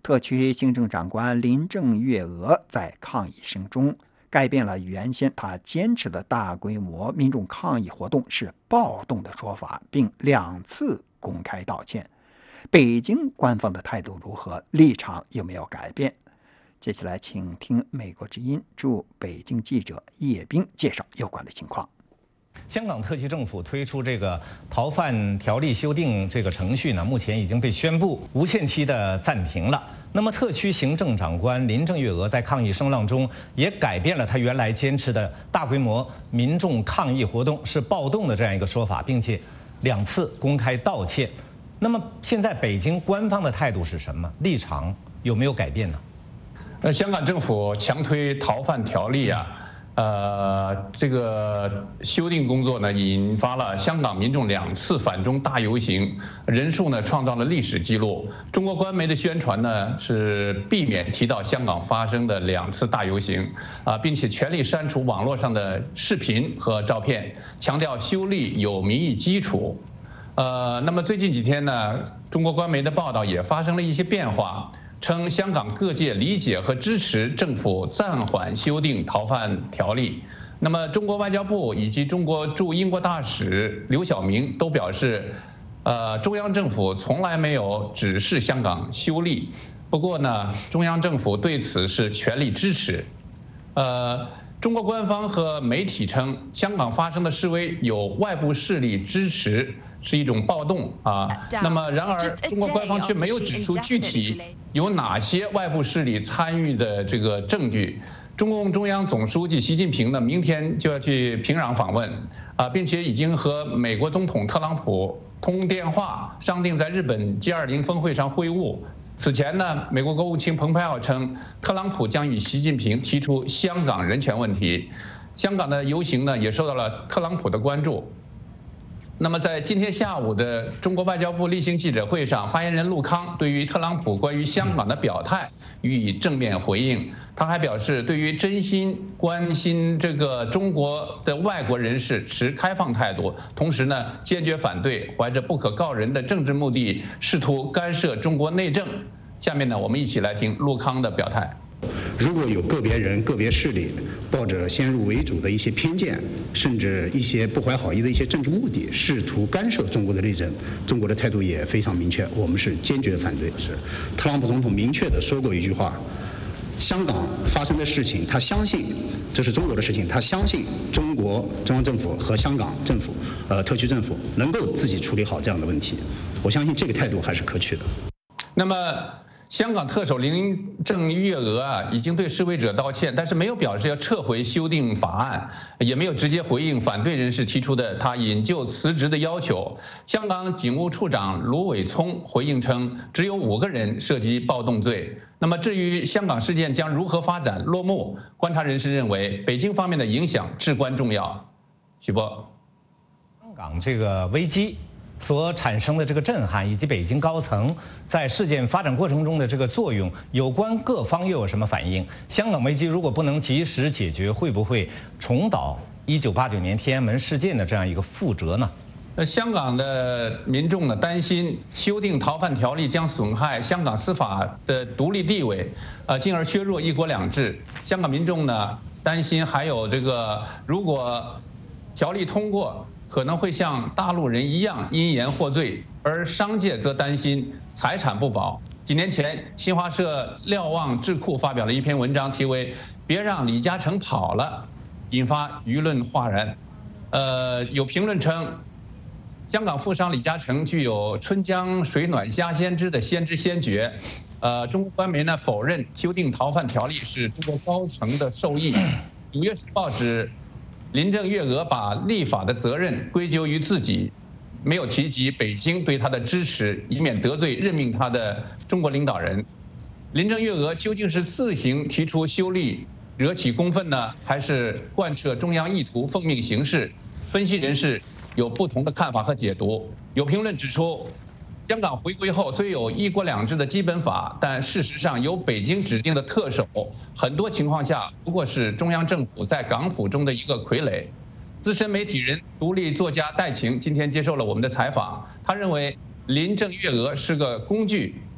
特区行政长官林郑月娥在抗议声中改变了原先他坚持的大规模民众抗议活动是暴动的说法，并两次公开道歉。北京官方的态度如何？立场有没有改变？接下来请听美国之音驻北京记者叶冰介绍有关的情况。 香港特区政府推出这个逃犯条例修订这个程序呢，目前已经被宣布无限期的暂停了。那么，特区行政长官林郑月娥在抗议声浪中也改变了她原来坚持的大规模民众抗议活动是暴动的这样一个说法，并且两次公开道歉。那么，现在北京官方的态度是什么？立场有没有改变呢？ 呃，香港政府强推逃犯条例啊。呃，这个修订工作呢，引发了香港民众两次反中大游行，人数呢创造了历史记录。中国官媒的宣传呢是避免提到香港发生的两次大游行啊，并且全力删除网络上的视频和照片，强调修例有民意基础。呃，那么最近几天呢，中国官媒的报道也发生了一些变化。称香港各界理解和支持政府暂缓修订逃犯条例。那么，中国外交部以及中国驻英国大使刘晓明都表示，呃，中央政府从来没有指示香港修例。不过呢，中央政府对此是全力支持。呃，中国官方和媒体称，香港发生的示威有外部势力支持，是一种暴动啊。那么，然而中国官方却没有指出具体有哪些外部势力参与的这个证据。中共中央总书记习近平呢，明天就要去平壤访问啊，并且已经和美国总统特朗普通电话，商定在日本 G 二十 峰会上会晤。此前呢，美国国务卿蓬佩奥称，特朗普将与习近平提出香港人权问题。香港的游行呢，也受到了特朗普的关注。那么，在今天下午的中国外交部例行记者会上，发言人陆康对于特朗普关于香港的表态予以正面回应。他还表示，对于真心关心这个中国的外国人士持开放态度，同时呢，坚决反对怀着不可告人的政治目的试图干涉中国内政。下面呢，我们一起来听陆康的表态。 如果有个别人、个别势力抱着先入为主的一些偏见，甚至一些不怀好意的一些政治目的，试图干涉中国的内政，中国的态度也非常明确，我们是坚决反对。是，特朗普总统明确地说过一句话：香港发生的事情，他相信这是中国的事情，他相信中国中央政府和香港政府、呃特区政府能够自己处理好这样的问题。我相信这个态度还是可取的。 那么，香港特首林郑月娥啊，已经对示威者道歉，但是没有表示要撤回修订法案，也没有直接回应反对人士提出的他引咎辞职的要求。香港警务处长卢伟聪回应称，只有五个人涉及暴动罪。那么，至于香港事件将如何发展落幕，观察人士认为，北京方面的影响至关重要。许波， 香港这个危机所产生的这个震撼，以及北京高层在事件发展过程中的这个作用，有关各方又有什么反应？香港危机如果不能及时解决，会不会重蹈一九八九年天安门事件的这样一个覆辙呢？ 呃，香港的民众呢担心修订逃犯条例将损害香港司法的独立地位，呃，进而削弱一国两制。香港民众呢担心还有这个，如果条例通过，可能会像大陆人一样因言获罪，而商界则担心财产不保。几年前，新华社瞭望智库发表了一篇文章，题为《别让李嘉诚跑了》，引发舆论哗然。呃，有评论称，香港富商李嘉诚具有春江水暖鸭先知的先知先觉。呃，中国官媒呢否认修订逃犯条例是中国高层的授意。纽约时报指，林郑月娥把立法的责任归咎于自己，没有提及北京对她的支持，以免得罪任命她的中国领导人。林郑月娥究竟是自行提出修例惹起公愤呢，还是贯彻中央意图奉命行事？分析人士有不同的看法和解读。有评论指出，香港回归后虽有一国两制的基本法，但事实上由北京指定的特首，很多情况下不过是中央政府在港府中的一个傀儡。资深媒体人、独立作家戴晴今天接受了我们的采访，他认为林郑月娥是个工具，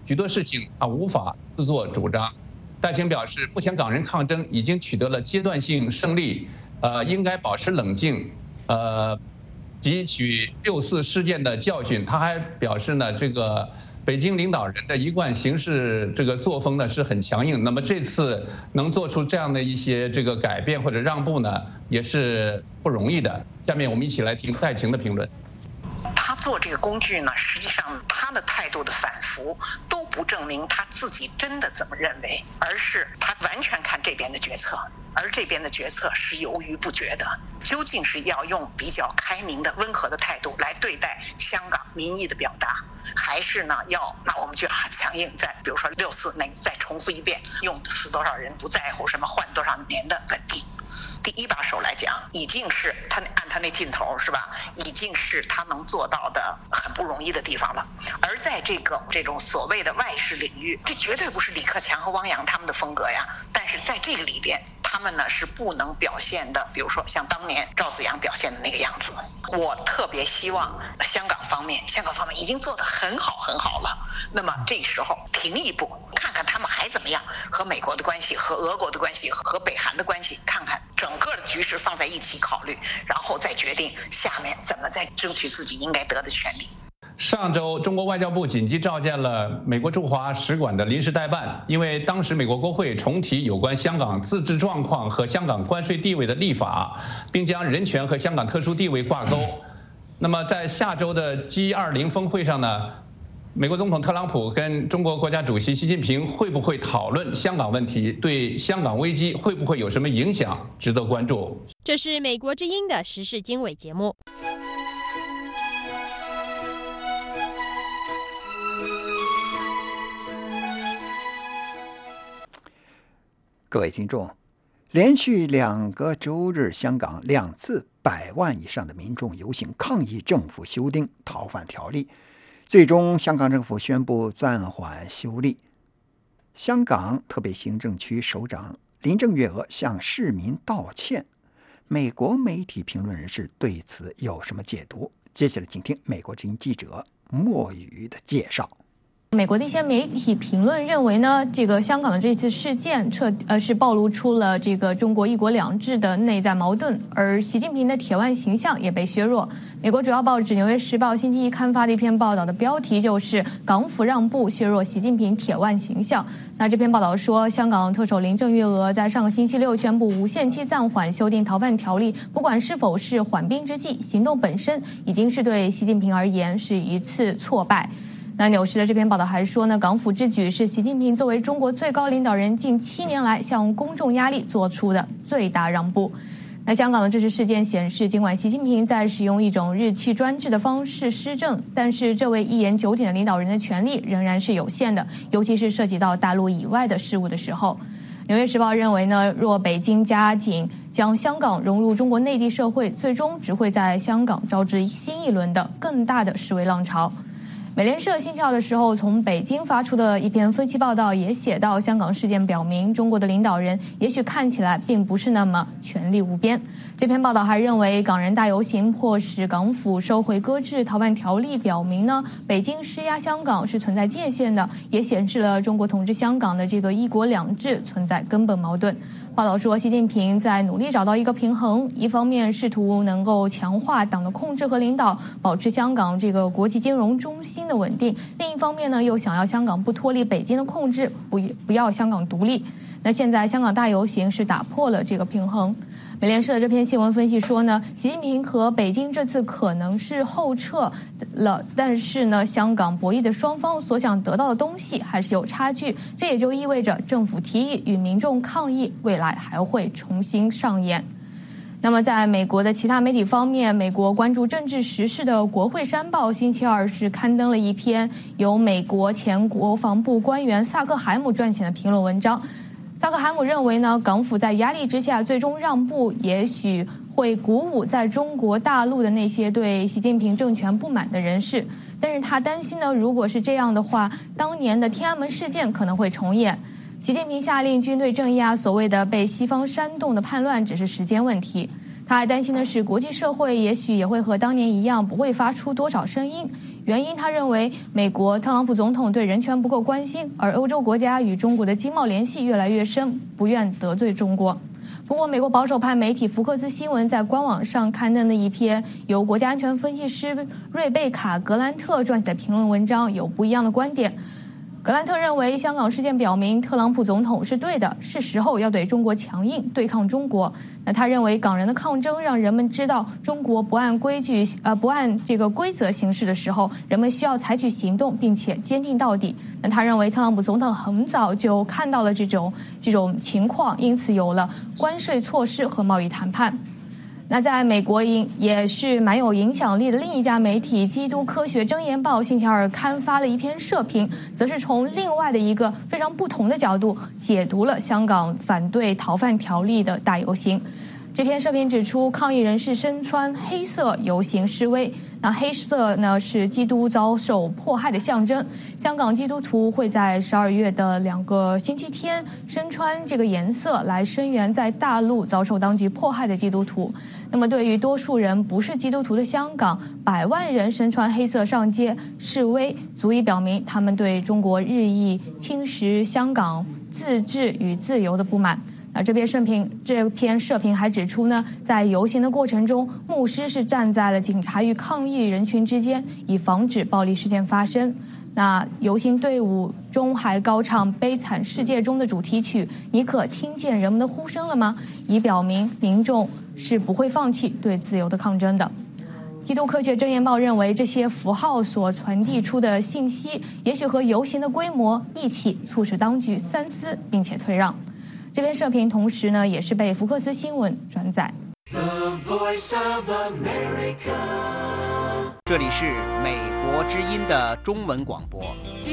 许多事情啊无法自作主张。戴青表示，目前港人抗争已经取得了阶段性胜利，呃，应该保持冷静，呃，汲取六四事件的教训。他还表示呢，这个北京领导人的一贯行事这个作风呢是很强硬，那么这次能做出这样的一些这个改变或者让步呢，也是不容易的。下面我们一起来听戴青的评论。 他做这个工具呢，实际上他的态度的反复都不证明他自己真的怎么认为，而是他完全看这边的决策，而这边的决策是犹豫不决的。究竟是要用比较开明的温和的态度来对待香港民意的表达，还是呢要那我们就强硬在比如说六四那再重复一遍，用死多少人不在乎什么换多少年的问题。第一把手来讲，已经是他按他那劲头是吧，已经是他能做到的很不容易的地方了。而在这个这种所谓的外事领域，这绝对不是李克强和汪洋他们的风格呀。但是在这个里边，他们呢是不能表现的，比如说像当年赵紫阳表现的那个样子。我特别希望香港方面，香港方面已经做得很好很好了。那么这时候停一步，看看他们还怎么样，和美国的关系、和俄国的关系、和北韩的关系，看看整个的局势放在一起考虑，然后再决定下面怎么再争取自己应该得的权利。 上周，中国外交部紧急召见了美国驻华使馆的临时代办，因为当时美国国会重提有关香港自治状况和香港关税地位的立法，并将人权和香港特殊地位挂钩。那么在下周的 G 二十 峰会上呢，美国总统特朗普跟中国国家主席习近平会不会讨论香港问题，对香港危机会不会有什么影响，值得关注。 这是美国之音的时事经纬节目。 各位听众，连续两个周日，香港两次百万以上的民众游行抗议政府修订逃犯条例，最终香港政府宣布暂缓修例。香港特别行政区首长林郑月娥向市民道歉，美国媒体评论人士对此有什么解读？接下来请听美国之音记者莫宇的介绍。 美国的一些媒体评论认为呢，这个香港的这次事件彻呃是暴露出了这个中国一国两制的内在矛盾，而习近平的铁腕形象也被削弱。美国主要报纸《纽约时报》星期一刊发的一篇报道的标题就是“港府让步削弱习近平铁腕形象”。那这篇报道说，香港特首林郑月娥在上个星期六宣布无限期暂缓修订逃犯条例，不管是否是缓兵之计，行动本身已经是对习近平而言是一次挫败。那纽时的这篇报道还说呢，港府之举是习近平作为中国最高领导人近七年来向公众压力做出的最大让步。那香港的这次事件显示，尽管习近平在使用一种日趋专制的方式施政，但是这位一言九鼎的领导人的权力仍然是有限的，尤其是涉及到大陆以外的事务的时候。纽约时报认为呢，若北京加紧将香港融入中国内地社会，最终只会在香港招致新一轮的更大的示威浪潮。美联社星期二的时候从北京发出的一篇分析报道也写到，香港事件表明中国的领导人也许看起来并不是那么权力无边。这篇报道还认为，港人大游行迫使港府收回搁置逃犯条例，表明呢北京施压香港是存在界限的，也显示了中国统治香港的这个一国两制存在根本矛盾。报道说，习近平在努力找到一个平衡，一方面试图能够强化党的控制和领导，保持香港这个国际金融中心的稳定；另一方面呢，又想要香港不脱离北京的控制，不不要香港独立。那现在香港大游行是打破了这个平衡。美联社的这篇新闻分析说呢，习近平和北京这次可能是后撤了，但是呢，香港博弈的双方所想得到的东西还是有差距，这也就意味着政府提议与民众抗议未来还会重新上演。那么在美国的其他媒体方面，美国关注政治时事的国会山报星期二是刊登了一篇由美国前国防部官员萨克海姆撰写的评论文章。萨克海姆认为呢，港府在压力之下最终让步，也许会鼓舞在中国大陆的那些对习近平政权不满的人士，但是他担心呢，如果是这样的话，当年的天安门事件可能会重演。习近平下令军队镇压所谓的被西方煽动的叛乱只是时间问题。他还担心的是，国际社会也许也会和当年一样，不会发出多少声音。 原因他认为美国特朗普总统对人权不够关心，而欧洲国家与中国的经贸联系越来越深，不愿得罪中国。不过，美国保守派媒体福克斯新闻在官网上刊登的一篇由国家安全分析师瑞贝卡·格兰特撰写的评论文章有不一样的观点。格兰特认为，香港事件表明特朗普总统是对的，是时候要对中国强硬，对抗中国。那他认为，港人的抗争让人们知道，中国不按规矩呃不按这个规则行事的时候，人们需要采取行动，并且坚定到底。那他认为，特朗普总统很早就看到了这种这种情况，因此有了关税措施和贸易谈判。那在美国影也是蛮有影响力的另一家媒体《基督科学箴言报》星期二刊发了一篇社评，则是从另外的一个非常不同的角度解读了香港反对逃犯条例的大游行。这篇社评指出，抗议人士身穿黑色游行示威，那黑色呢是基督遭受迫害的象征。香港基督徒会在十二月的两个星期天身穿这个颜色来声援在大陆遭受当局迫害的基督徒。那么对于多数人不是基督徒的香港，百万人身穿黑色上街示威，足以表明他们对中国日益侵蚀香港自治与自由的不满。那这篇社评这篇社评还指出呢，在游行的过程中，牧师是站在了警察与抗议人群之间，以防止暴力事件发生。那游行队伍中还高唱《悲惨世界》中的主题曲，你可听见人们的呼声了吗？以表明民众是不会放弃对自由的抗争的。基督科学箴言报认为，这些符号所传递出的信息，也许和游行的规模一起促使当局三思并且退让。这篇社评同时呢，也是被福克斯新闻转载。 这里是美国之音的中文广播。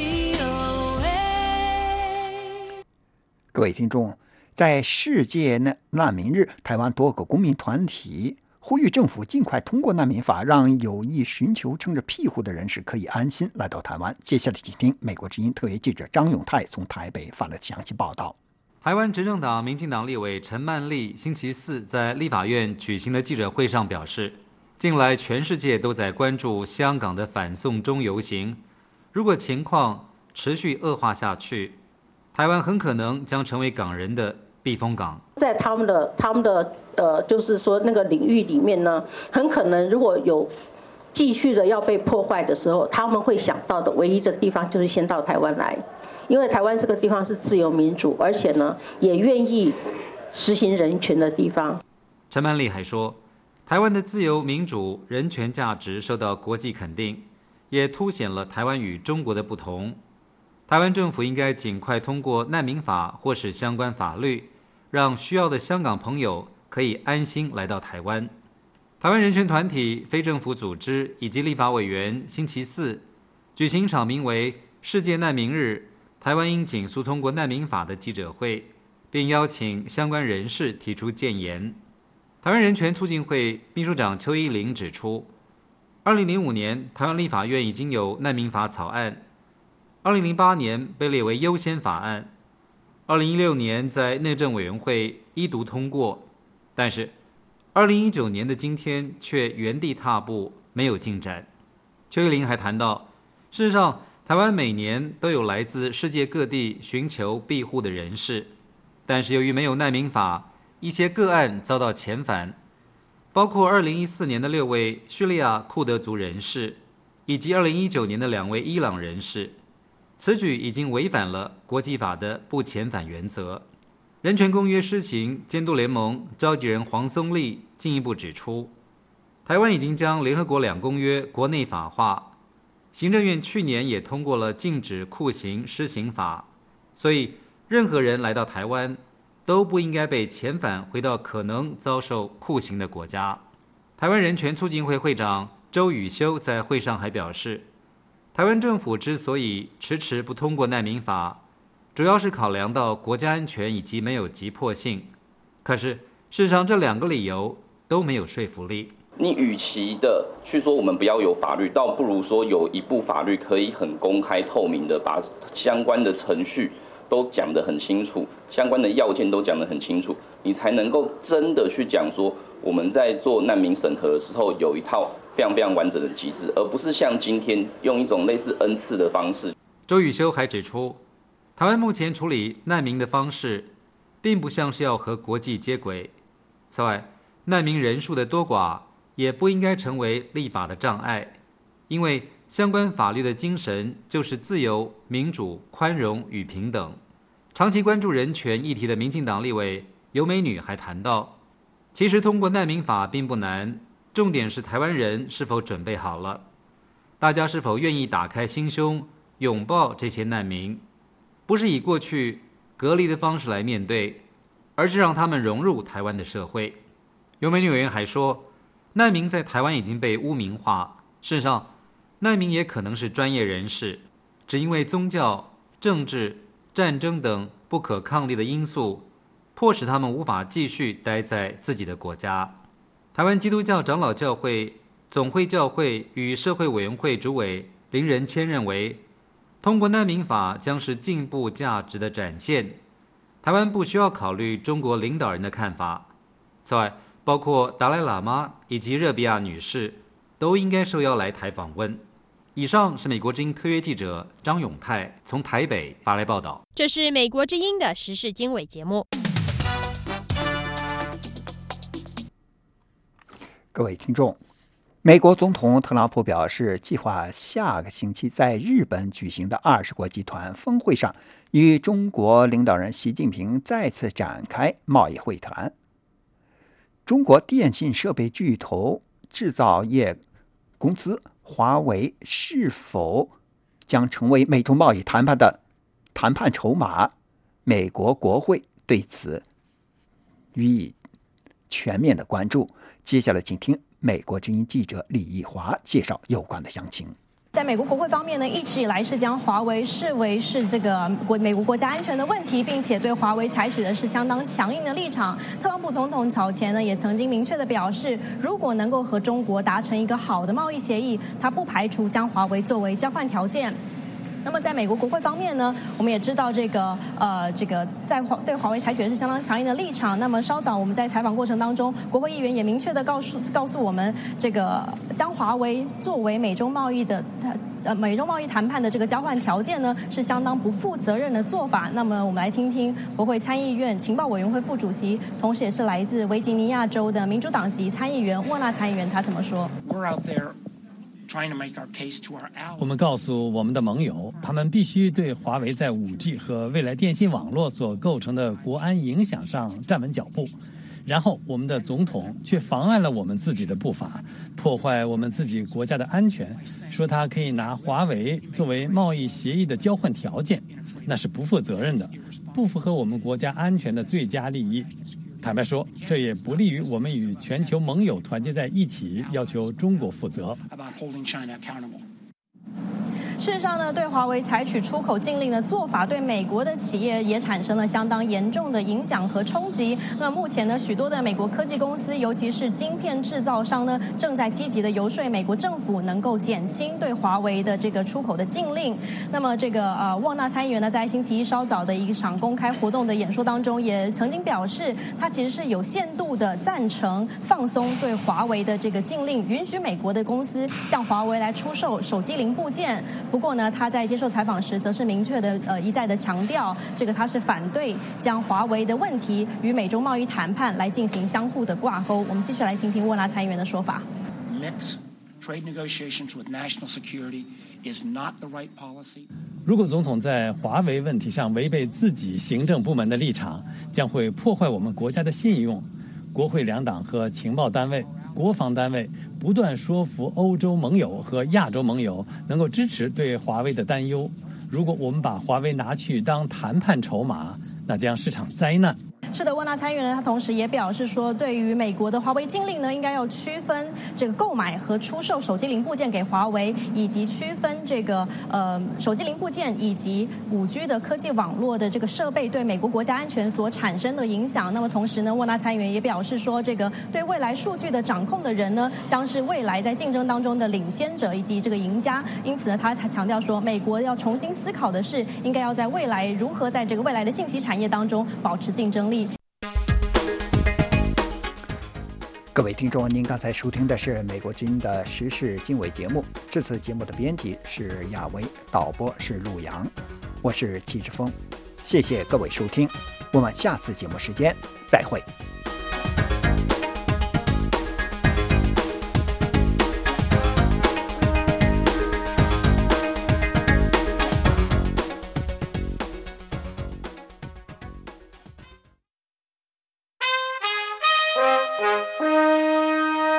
各位听众，在世界难民日，台湾多个公民团体呼吁政府尽快通过难民法，让有意寻求撑着庇护的人士可以安心来到台湾。接下来请听美国之音特约记者张永泰从台北发来的详细报道。 台湾执政党民进党立委陈曼丽星期四在立法院举行的记者会上表示，近来全世界都在关注香港的反送中游行，如果情况持续恶化下去，台湾很可能将成为港人的避风港。 在他们的他们的呃，就是说那个领域里面呢，很可能如果有继续的要被破坏的时候，他们会想到的唯一的地方就是先到台湾来。因为台湾这个地方是自由民主，而且呢也愿意实行人权的地方。 陈曼丽还说，台湾的自由民主人权价值受到国际肯定，也凸显了台湾与中国的不同。台湾政府应该尽快通过难民法或是相关法律，让需要的香港朋友可以安心来到台湾。台湾人权团体、非政府组织以及立法委员星期四举行一场名为世界难民日台湾应紧速通过难民法的记者会，并邀请相关人士提出建言。台湾人权促进会秘书长邱依玲指出，二零零五年台湾立法院已经有难民法草案，二零零八年被列为优先法案，二零一六年在内政委员会一读通过，但是二零一九年的今天却原地踏步，没有进展。邱依玲还谈到，事实上台湾每年都有来自世界各地寻求庇护的人士，但是由于没有难民法，一些个案遭到遣返，包括二零一四年的六位叙利亚库德族人士，以及二零一九年的两位伊朗人士。此举已经违反了国际法的不遣返原则。人权公约施行监督联盟召集人黄松立进一步指出，台湾已经将联合国两公约国内法化。行政院去年也通过了禁止酷刑施行法，所以任何人来到台湾都不应该被遣返回到可能遭受酷刑的国家。台湾人权促进会会长周宇修在会上还表示，台湾政府之所以迟迟不通过难民法，主要是考量到国家安全以及没有急迫性。可是事实上这两个理由都没有说服力。 你与其的去说我们不要有法律，倒不如说有一部法律可以很公开透明的把相关的程序都讲得很清楚，相关的要件都讲得很清楚，你才能够真的去讲说我们在做难民审核的时候有一套非常非常完整的机制，而不是像今天用一种类似恩赐的方式。 周宇修还指出，台湾目前处理难民的方式，并不像是要和国际接轨。此外，难民人数的多寡也不应该成为立法的障碍，因为相关法律的精神就是自由、民主、宽容与平等。长期关注人权议题的民进党立委尤美女还谈到，其实通过难民法并不难，重点是台湾人是否准备好了，大家是否愿意打开心胸拥抱这些难民，不是以过去隔离的方式来面对，而是让他们融入台湾的社会。尤美女委员还说，难民在台湾已经被污名化，事实上难民也可能是专业人士，只因为宗教、政治、战争等不可抗力的因素，迫使他们无法继续待在自己的国家。台湾基督教长老教会总会教会与社会委员会主委林仁谦认为，通过难民法将是进步价值的展现，台湾不需要考虑中国领导人的看法。此外，包括达赖喇嘛以及热比亚女士都应该受邀来台访问。以上是美国之音特约记者张永泰从台北发来报道。 这是美国之音的时事经纬节目。 各位听众，美国总统特朗普表示，计划下个星期在日本举行的二十国集团峰会上，与中国领导人习近平再次展开贸易会谈。中国电信设备巨头制造业公司华为是否将成为美中贸易谈判的谈判筹码？美国国会对此予以全面的关注。接下来请听美国之音记者李义华介绍有关的详情。 在美国国会方面呢，一直以来是将华为视为是这个国美国国家安全的问题，并且对华为采取的是相当强硬的立场。特朗普总统早前呢也曾经明确的表示，如果能够和中国达成一个好的贸易协议，他不排除将华为作为交换条件。那么在美国国会方面呢，我们也知道这个呃这个在华对华为采取的是相当强硬的立场。那么稍早我们在采访过程当中，国会议员也明确的告诉告诉我们，这个将华为作为美中贸易的呃美中贸易谈判的这个交换条件呢，是相当不负责任的做法。那么我们来听听国会参议院情报委员会副主席，同时也是来自维吉尼亚州的民主党籍参议员沃纳参议员他怎么说。 我们告诉我们的盟友，他们必须对华为在 五 G 和未来电信网络所构成的国安影响上站稳脚步。然后我们的总统却妨碍了我们自己的步伐，破坏我们自己国家的安全，说他可以拿华为作为贸易协议的交换条件，那是不负责任的，不符合我们国家安全的最佳利益。坦白说，这也不利于我们与全球盟友团结在一起，要求中国负责。 事实上呢，对华为采取出口禁令的做法，对美国的企业也产生了相当严重的影响和冲击。那目前呢，许多的美国科技公司，尤其是晶片制造商呢，正在积极的游说美国政府能够减轻对华为的这个出口的禁令。那么这个呃，沃纳参议员呢，在星期一稍早的一场公开活动的演说当中，也曾经表示，他其实是有限度的赞成放松对华为的这个禁令，允许美国的公司向华为来出售手机零部件。不过呢，他在接受采访时，则是明确的呃一再的强调，这个他是反对将华为的问题与美中贸易谈判来进行相互的挂钩。我们继续来听听沃纳参议员的说法。 如果总统在华为问题上违背自己行政部门的立场，将会破坏我们国家的信用。国会两党和情报单位、国防单位不断说服欧洲盟友和亚洲盟友能够支持对华为的担忧。如果我们把华为拿去当谈判筹码，那将是场灾难。 是的，沃纳参议员呢，他同时也表示说，对于美国的华为禁令呢，应该要区分这个购买和出售手机零部件给华为，以及区分这个呃手机零部件以及 五 G 的科技网络的这个设备对美国国家安全所产生的影响。那么同时呢，沃纳参议员也表示说，这个对未来数据的掌控的人呢，将是未来在竞争当中的领先者以及这个赢家。因此呢，他他强调说，美国要重新思考的是，应该要在未来如何在这个未来的信息产业当中保持竞争力。 各各位听众，您刚才收听的是美国之音的时事经纬节目。这次节目的编辑是亚维，导播是陆阳，我是季志峰。谢谢各位收听，我们下次节目时间再会。